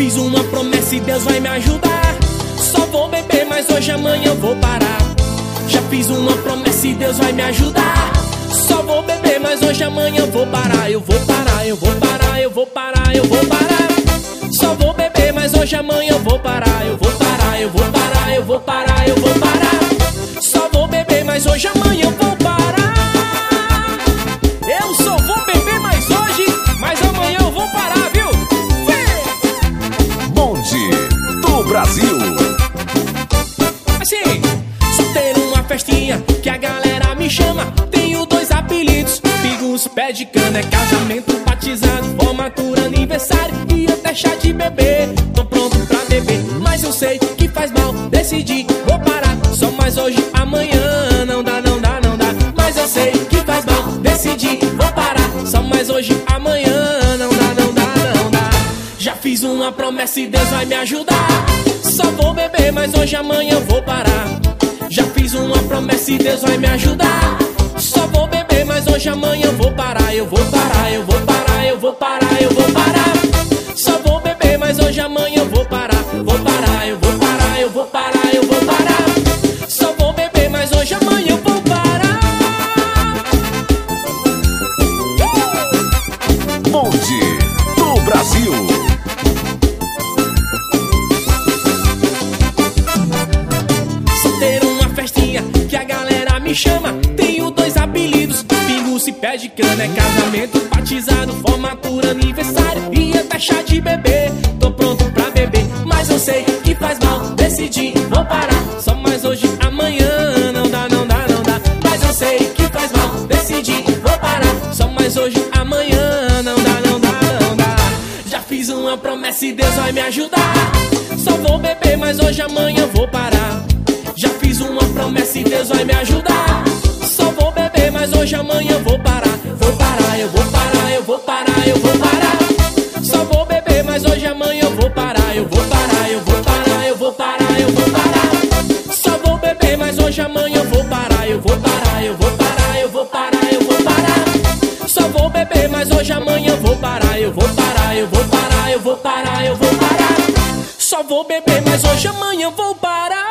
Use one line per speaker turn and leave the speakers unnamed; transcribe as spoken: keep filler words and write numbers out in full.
fiz uma promessa e Deus vai me ajudar. Só vou beber, mas hoje amanhã eu vou parar. Já fiz uma promessa e Deus vai me ajudar. Só vou beber, mas hoje amanhã eu vou parar. Eu vou parar, eu vou parar, eu vou parar, eu vou parar. Só vou beber, mas hoje amanhã eu vou parar. Eu vou parar, eu vou parar, eu vou parar, eu vou parar. Só vou beber, mas hoje amanhã eu vou parar. Eu só vou beber mais hoje, mas amanhã eu vou parar, viu?
Bonde do Brasil.
Assim, só ter uma festinha que a galera me chama. Tenho dois apelidos, Pingos, pé de cana. É casamento, batizado, formatura, aniversário e até chá de bebê. Tô pronto pra beber, mas eu sei que faz mal. Decidi, vou parar, só mais hoje, amanhã não dá, não dá, não dá. Mas eu sei que faz mal, decidi, vou parar, só mais hoje, amanhã não dá, não dá, não dá. Já fiz uma promessa e Deus vai me ajudar. Só vou beber, mas hoje, amanhã eu vou parar. Já fiz uma promessa e Deus vai me ajudar. Só vou beber, mas hoje, amanhã eu vou parar. Eu vou parar, eu vou parar, eu vou parar, eu vou parar. Só vou beber, mas hoje, amanhã eu vou parar. Vou parar, eu vou parar, eu vou parar, eu vou parar. Só vou beber, mas hoje, amanhã eu vou parar.
Bonde do Brasil.
Ter uma festinha que a galera me chama. Tenho dois apelidos, Pingos e pé de cana. É casamento, batizado, formatura, aniversário e até chá de bebê. Tô pronto pra beber, mas eu sei que faz mal. Decidi, vou parar, só mais hoje, amanhã não dá, não dá, não dá. Mas eu sei que faz mal. Decidi, vou parar, só mais hoje, amanhã não dá, não dá, não dá. Já fiz uma promessa e Deus vai me ajudar. Só vou beber, mas hoje, amanhã eu vou parar. Já fiz uma promessa e Deus vai me ajudar. Só vou beber, mas hoje, amanhã eu vou parar. Vou parar, eu vou parar, eu vou parar, eu vou parar. Só vou beber, mas hoje, amanhã eu vou parar. Eu vou parar, eu vou parar, eu vou parar, eu vou parar. Só vou beber, mas hoje, amanhã eu vou parar. Eu vou parar, eu vou parar, eu vou parar, eu vou parar. Só vou beber, mas hoje, amanhã eu vou parar. Eu vou parar, eu vou parar, eu vou parar, eu vou parar. Só vou beber, mas hoje, amanhã eu vou parar.